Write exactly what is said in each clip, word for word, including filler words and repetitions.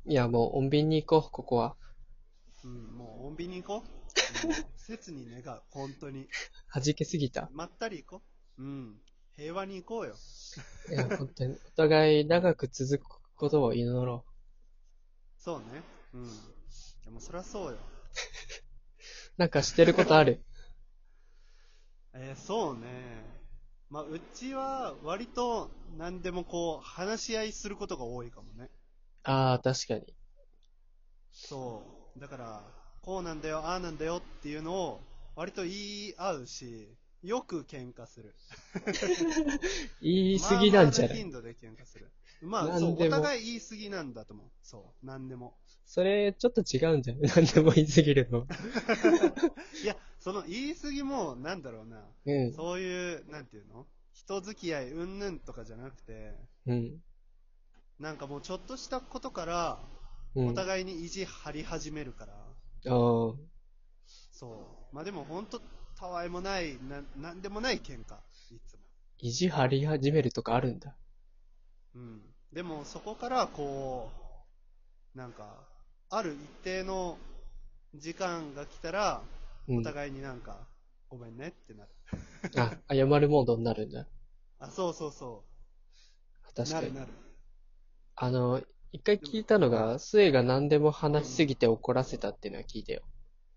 いや、もう、穏便に行こう、ここは。 うん、もう穏便に行こう。もう、切に願う。本当に。 弾けすぎた。 まったり行こう。うん。平和に行こうよ。 いや、本当に、お互いうん。 長く続くことを祈ろそうね。うん。でもそりゃそうよ。 う。なんかしてることある？ えー、そうね。まあ、うちは割と何でもこう、話し合いすることが多いかもね。 ああ、確かに。 そう。だから、こうなんだよ、ああなんだよっていうのを割と言い合うし、よく喧嘩する。 言い過ぎなまあまあなんじゃない？ 頻度で喧嘩する。まあ、 なそう、おんでも。 互い言い過ぎなんだと思う。そう、なんでも。 それ、ちょっと違うんじゃない？なんでも言い過ぎるの。 いや、その言い過ぎも、なんだろうな。 うん、 そういう、なんていうの人付き合い、うんぬんとかじゃなくて、 うん、 なんかもうちょっとしたことから、 うん。 お互いに意地張り始めるから、 ああ、 そう。まあでも本当、たわいもない、な、なんでもない喧嘩、いつも。 意地張り始めるとかあるんだ。 うん。でもそこから、こう、なんか、ある一定の時間が来たら、 うん。 お互いになんか、ごめんねってなる。 あ、謝るモードになるんだ。 あ、そうそうそう。 確かに。 なるなる。 あの、一回でも、 聞いたのうん。 が、スエが何でもうん。 話しすぎて怒らせたっていうのは聞いたよ。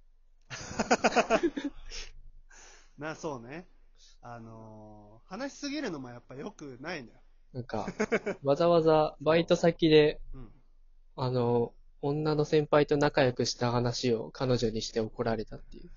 な、そうね。あのー話しすぎるのもやっぱ良くないのよ。 なんか、わざわざバイトそ先で、 う。うん。 あの、女の先輩と仲良くした話を彼女にして怒られたっていう。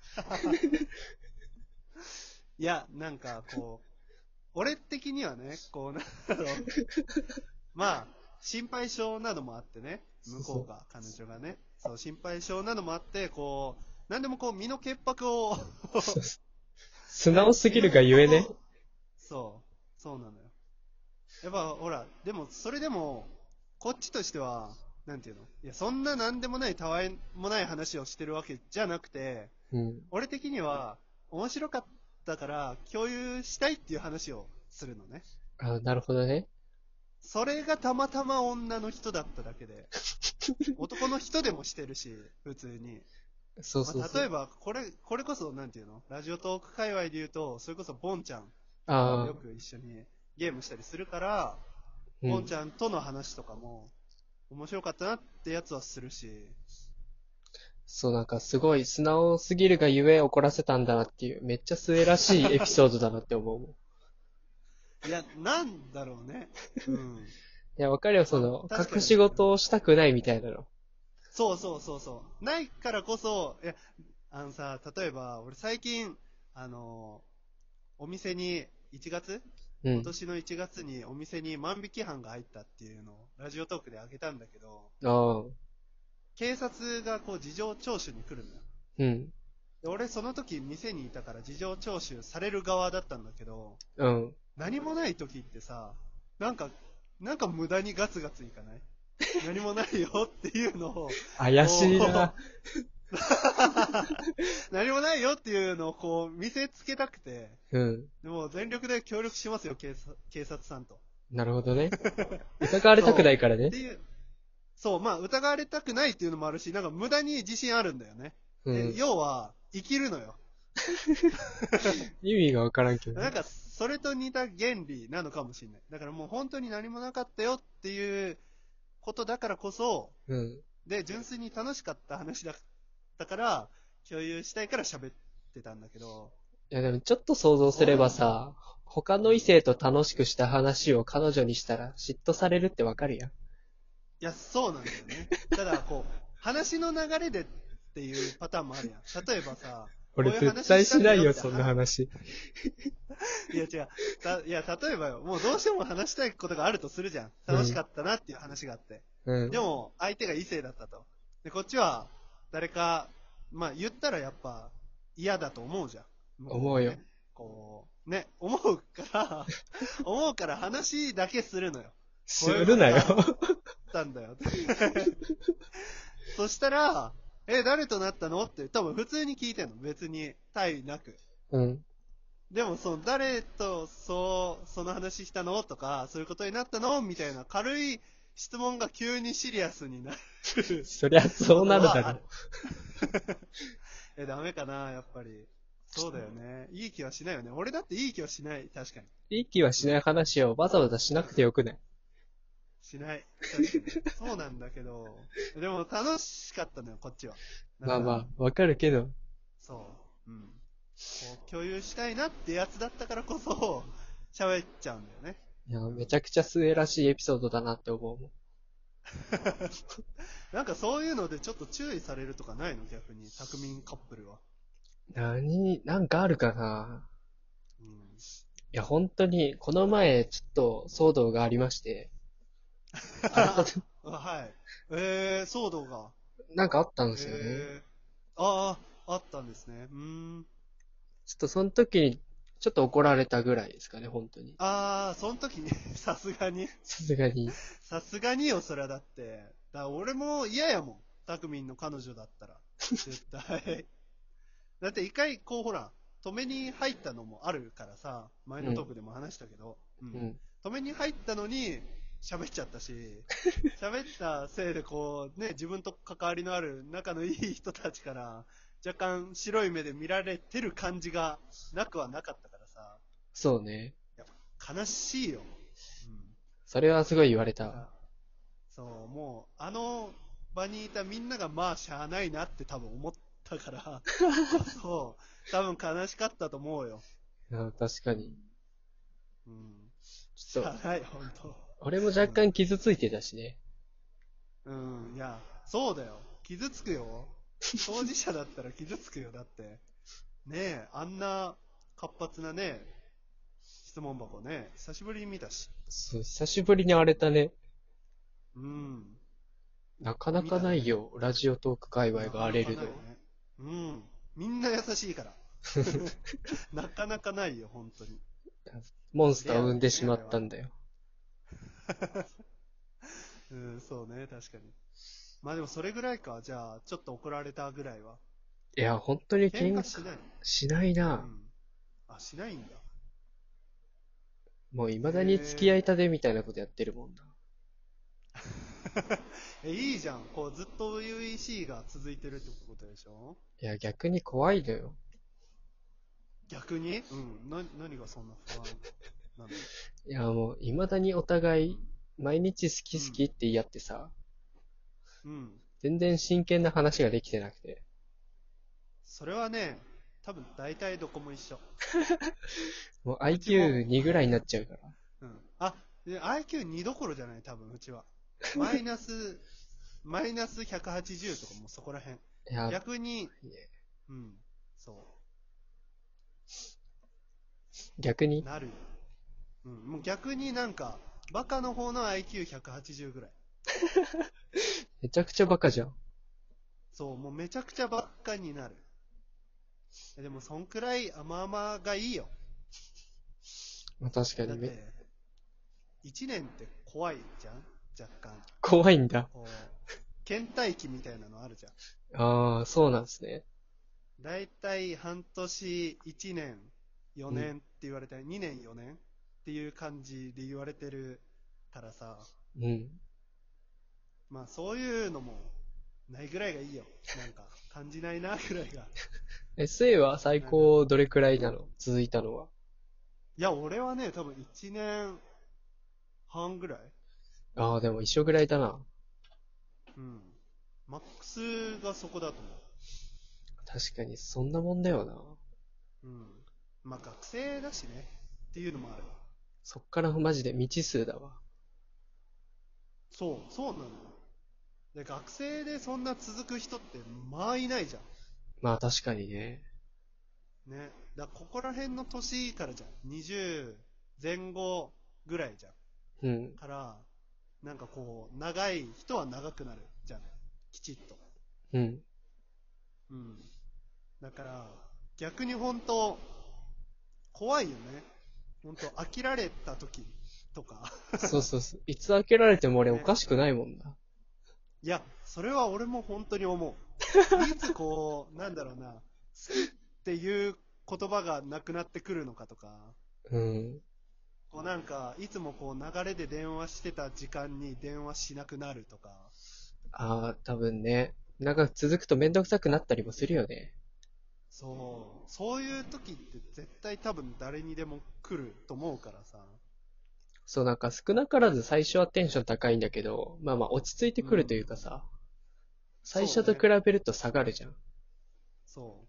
いや、なんかこう、俺的にはね、こう、なんだろう。まあ、心配性などもあってね、向そうそう。 こうが、彼女がね、そう、心配性などもあって、こう、なんでもこう、身の潔白をそうそう。素直ね、身のすぎるがゆえね。 潔白を、そう、そうなのよ。やっぱ、ほら、でも、それでも、こっちとしては、なんていうのいや、そんななんでもない、たわいもない話をしてるわけじゃなくて、 うん。 俺的には、面白かったから共有したいっていう話をするのね。 あ、なるほどね。 それがたまたま女の人だっただけで、男の人でもしてるし、普通に。まあ、 そうそうそう。 例えば、これ、これこそ、なんていうのラジオトーク界隈で言うと、それこそ、ボンちゃんとああ、 よく一緒にゲームしたりするから、 うん。 ボンちゃんとの話とかも、面白かったなってやつはするし、 そう、なんかすごい素直すぎるがゆえ怒らせたんだなっていう、めっちゃ末らしいエピソードだなって思うもん。いいや、なんだろうね。うん。 や、わかるよ、そまあ、 の、隠し確かに、 事をしたくないみたいなの。 そうそうそうそう。ないからこそ、いや、あのさ、例えば、俺最近、あのお店に、いちがつうん。 今年のいちがつにお店に万引き犯が入ったっていうのをラジオトークであげたんだけど、 ああ、 警察がこう事情聴取に来るのよ。 うん、 で俺その時店にいたから事情聴取される側だったんだけど、 うん。 何もない時ってさ、なんか、なんか無駄にガツガツいかない何もないよっていうのを、 怪しいな。 こう、何もないよっていうのをこう見せつけたくて、 うん。 でも全力で協力しますよ、警察警察さんと。 なるほどね。疑われたくなそう。 いからね。 っていう、そう、まあ疑われたくないっていうのもあるし、なんか無駄に自信あるんだよね。え、 うん。 要は、生きるのよ。 意味がわからんけどね。 なんか、それと似た原理なのかもしれない。だからもう本当に何もなかったよっていうことだからこそ、 うん。 で、純粋に楽しかった話だったから、共有したいから喋ってたんだけど、 いやでもちょっと想像すれそれ、 ばさ、他うん。 の異性と楽しくした話を彼女にしたら嫉妬されるってわかるやん。 いや、そうなんだよね。ただ、こう、話の流れでっていうパターンもあるやん。例えばさ、こういう俺絶話したんだ対しないよ、そんなよって話、 話。 いや違う。たいや、例えばよ、もうどうしても話したいことがあるとするじゃん。 うん。 楽しかったなっていう話があって。 うん。 でも、相手が異性だったと。で、こっちは、誰か、まあ言ったらやっぱ嫌だと思うじゃん。向こう思うよ。 がね。こう、ね、思うから、思うから話だけするのよ。こすういうるなよ。 ことがあったんだよ。そしたら、え、誰となったのって多分普通に聞いてんの。別に、対なく。 うん。 でも、その、誰と、そう、その話したのとか、そういうことになったのみたいな軽い質問が急にシリアスになる。 そりゃそうなるだろう。 え、ダメかな、やっぱり。そうだよね。いい気はしないよね。俺だっていい気はしない。確かに。 いい気はしない話をわざわざしなくてよくない？ しない。確かに。そうなんだけど、でも楽しかったのよ、こっちは。 まあまあ、わかるけど。 そう。うん。こう、共有したいなってやつだったからこそ、喋っちゃうんだよね。 いや、めちゃくちゃ末らしいエピソードだなって思うもん。 なんかそういうのでちょっと注意されるとかないの？逆に、タクミンカップルは。 何、なんかあるかな？ うん。 いや、本当に、この前、ちょっと騒動がありまして、ああ、はい。えー、騒動が。 なんかあったんですよね。 えー、ああ、あったんですね。うーん。 ちょっとその時に、ちょっと怒られたぐらいですかね、本当に。 ああ、その時に、さすがに。 さすがに。 さすがによ、それはだって。だから俺も嫌やもん。タクミンの彼女だったら。絶対。だって一回、こうほら、止めに入ったのもあるからさ、前のトークでも話したけど、うん。 うん。 止めに入ったのに、喋っちゃったし、喋ったせいでこう、ね、自分と関わりのある仲のいい人たちから、若干白い目で見られてる感じがなくはなかったからさ、 そうね。 やっぱ悲しいよ。うん。 それはすごい言われた。 だからそう、もう、あの場にいたみんながまあしゃあないなって多分思ったから、そう、多分悲しかったと思うよ。 いや、確かに。 うん。 ちょっと、 しゃあない、ほんと。 俺も若干傷ついてたしね。 うん、うん、いや、そうだよ。傷つくよ。当事者だったら傷つくよ。だって。ねえ、あんな活発なね、質問箱ね、久しぶりに見たし。 そう、久しぶりに荒れたね。 うん。 なかなかないよ、ラジオトーク界隈が荒れるの。 なかなかないね。うん。みんな優しいから。なかなかないよ、本当に。 モンスターを生んでしまったんだよ。 うん、そうね、確かに。まあでもそれぐらいか、じゃあ、ちょっと怒られたぐらいは。 いや、本当に喧嘩喧嘩しない。 しないな。 うん。あ、しないんだ。 もう未だに付き合いたでみたいなことやってるもんな。 え、いいじゃん。こう、ずっと初々しいが続いてるってことでしょ？ いや、逆に怖いのよ。 逆にうん。な、何がそんな不安なの？ いや、もう未だにお互い、毎日好き好きって言い合ってさ、 うん。 全然真剣な話ができてなくて。 それはね、多分大体どこも一緒。 もううちもアイキューに ぐらいになっちゃうから。 うん。あ、で アイキューに どころじゃない、多分、うちは。マイナス、マイナスひゃくはちじゅうとかもうそこら辺。 いや、 逆に、 ねうん、そ逆にう、なるよ。うん、もう逆になんか、バカの方の アイキューひゃくはちじゅう ぐらい。 めちゃくちゃバカじゃん。 そう、もうめちゃくちゃバカになる。でも、そんくらい甘々がいいよ。 まあ、確かにめ、 だって、いちねんって怖いじゃん若干。 怖いんだ。 こう、倦怠期みたいなのあるじゃん。 ああ、そうなんですね。 だいたい半年、いちねん、よねんって言われて、にねん、よねんっていう感じで言われてるからさ、 うん。 まあそういうのもないぐらいがいいよ。なんか感じないなぐらいが。 エスエー は最高どれくらいなの？続いたのは。 いや、俺はね、多分いちねんはんぐらい。 ああ、でも一緒ぐらいだな。 うん。マックスがそこだと思確かに、そんなもんだよな。 う。うん。まあ学生だしね。っていうのもある。 そっからマジで未知数だわ。 そう、そうなのよ。で、学生でそんな続く人ってまあいないじゃん。 まあ確かにね。 ね。だからここら辺の年からじゃん。にじゅうぜん後ぐらいじゃん。 うん。 から、なんかこう、長い人は長くなるじゃん。きちっと。 うん。 うん。だから、逆に本当怖いよね。本当飽きられた時とか。 そうそうそう。いつ開けられても俺おね。 かしくないもんな。 いや、それは俺も本当に思う。いつこう、なんだろうな、好きっていう言葉がなくなってくるのかとか、 うん。 こうなんか、いつもこう流れで電話してた時間に電話しなくなるとか。 ああ、多分ね。長く続くとめんどくさくなったりもするよね。 そう。そういう時って絶対多分誰にでも来ると思うからさ。 そう、なんか少なからず最初はテンション高いんだけど、まあまあ落ち着いてくるというかさ、最初と比そうね。 べると下がるじゃん。 そう。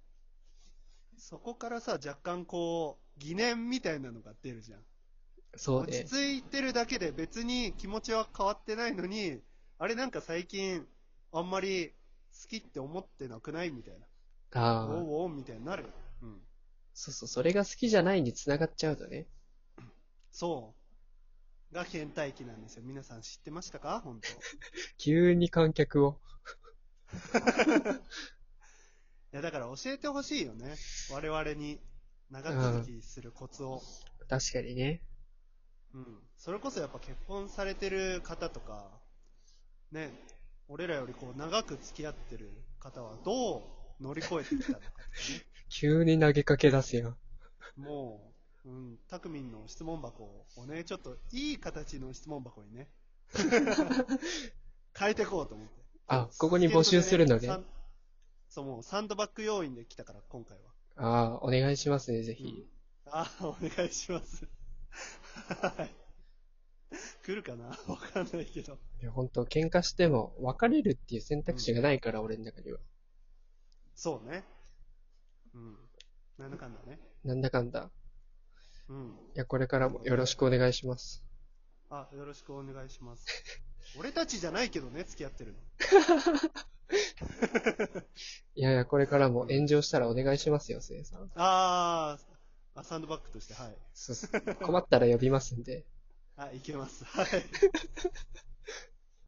そこからさ、若干こう、疑念みたいなのが出るじゃん。落ちそうね。 着いてるだけで別に気持ちは変わってないのに、あれなんか最近あんまり好きって思ってなくないみたいな。おああ、 うおうみたいになる。うん。 そうそう、それが好きじゃないに繋がっちゃうとね。 そう。が倦怠期なんですよ。皆さん知ってましたか本当。 急に観客を。 いやだから教えてほしいよね。我々に長続うん、 きするコツを。 確かにね。 うん。それこそやっぱ結婚されてる方とか、ね、俺らよりこう長く付き合ってる方はどう乗り越えてきたのかとかね。 急に投げかけ出すやん。 もう、うん、たくみんの質問箱をね、ちょっといい形の質問箱にね、変えていこうと思って。 あ、ここに募集助っ人でね、 するのね。 サンそう、もうサンドバッグ要員で来たから、今回は。 ああ、お願いしますね、ぜうん。 ひ。 あ、お願いします。はい。来るかなわかんないけど。 いや、ほんと、喧嘩しても別れるっていう選うん。 択肢がないから、俺の中には。 そうね。うん。なんだかんだね。 なんだかんだ。 うん。 いや、これからもよろなるほどね。 しくお願いします。 あ、よろしくお願いします。俺たちじゃないけどね、付き合ってるの。 いやいや、これからもうん。 炎上したらお願いしますよ、せいさん。 あー、あ、サンドバッグとして、はい。 そうっす。困ったら呼びますんで。 あ、いけます。はい。